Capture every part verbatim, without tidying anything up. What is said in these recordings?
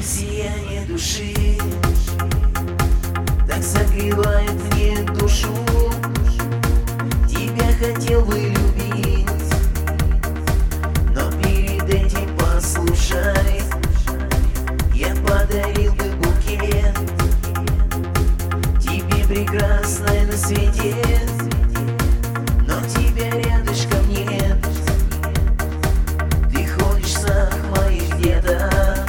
сияние души так согревает мне душу. Тебя хотел бы любить, но перед этим послушай, я подарил бы букет тебе, прекрасной на свете, но тебя рядышком нет. Ты ходишь в снах моих где-то,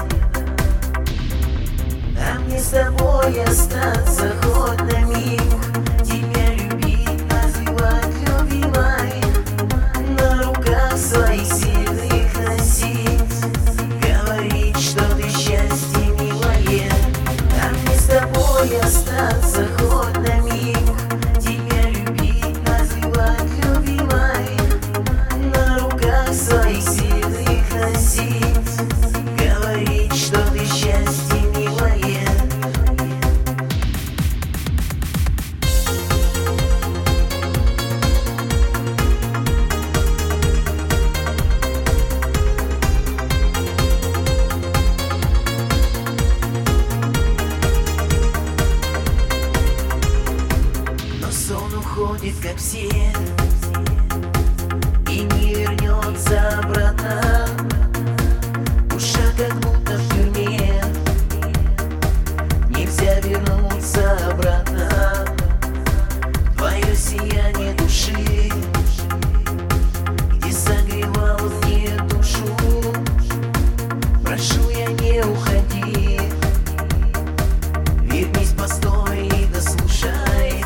а мне с тобой остаться хоть на миг. Тебя любить, называть любимой, на руках своих сильных носить, говорить, что ты счастье милое, а мне с тобой остаться хоть на миг. Тебя любить, называть любимой, на руках своих сильных носить, говорить, что ты счастье милое. Сон уходит, как все, и не вернется обратно. Душа как будто в тюрьме, нельзя вернуться обратно. Твое сияние души, где согревало мне душу, прошу, я не уходи, вернись, постой и дослушай.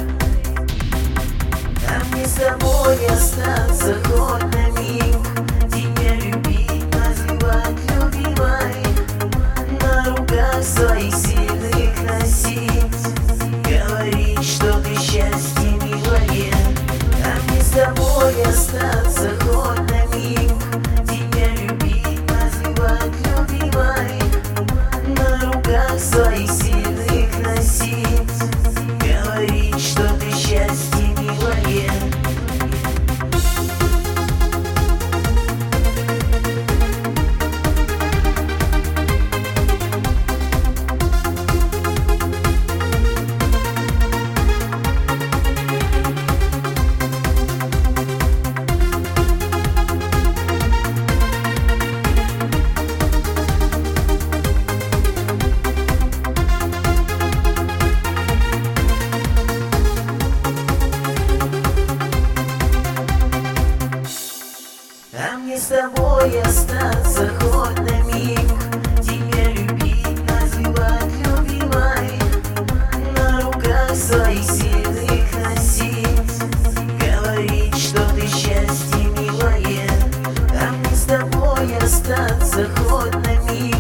С тобой остаться хоть на миг. Тебя любить, называть любимой, на руках своих сильных носить, говорить, что ты счастье милое, а мне с тобой остаться хоть на миг. Тебя любить, называть любимой, на руках своих сильных носить, говорить, что ты счастье милое. А мне с тобой остаться хоть на миг. Тебя любить, называть любимой, на руках своих сильных носить, говорить, что ты счастье милое, а мне с тобой остаться хоть на миг.